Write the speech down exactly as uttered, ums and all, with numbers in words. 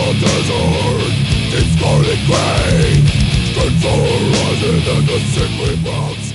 desert, deep scarlet gray, straight for horizon and the sickly brown